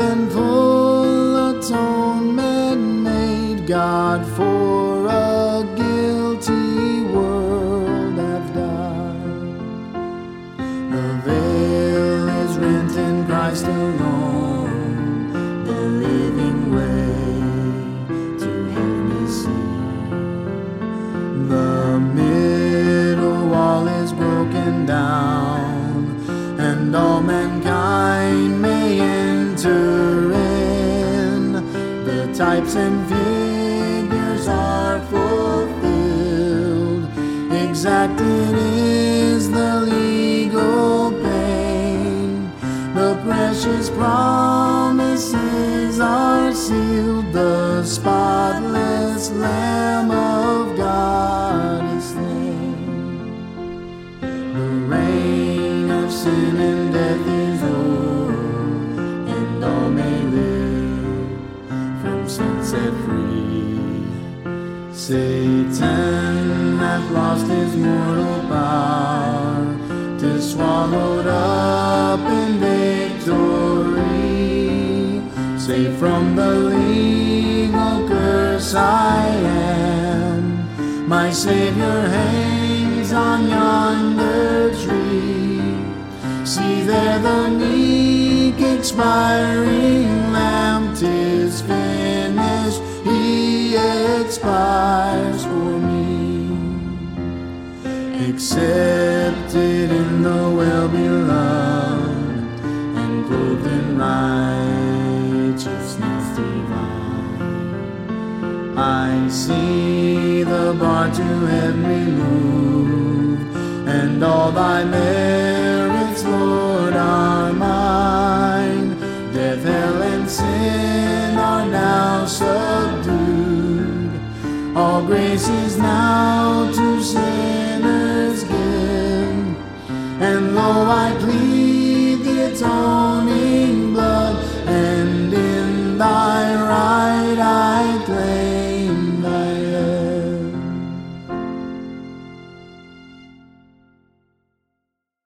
and full atonement made, God for a guilty world hath died. The veil is rent in Christ alone, the living way to heaven is seen. The middle wall is broken down, and all mankind may enter in. The types and figures are fulfilled, exacted is the legal pain. The precious promises are sealed, the spotless Lamb of God is slain. The reign of sin and death is o'er, and all may live from sin set free. Satan hath lost his mortal power, 'tis swallowed up in victory. Safe from the legal curse I am, my Savior hangs on yonder tree. See there the meek expiring Lamb, 'tis finished, he expires for me. Accepted in the well-beloved, and clothed in righteousness divine. I see the bar to heaven removed, and all thy merits, Lord, are mine. Death, hell, and sin are now subdued. All grace is now to sinners given, and lo, I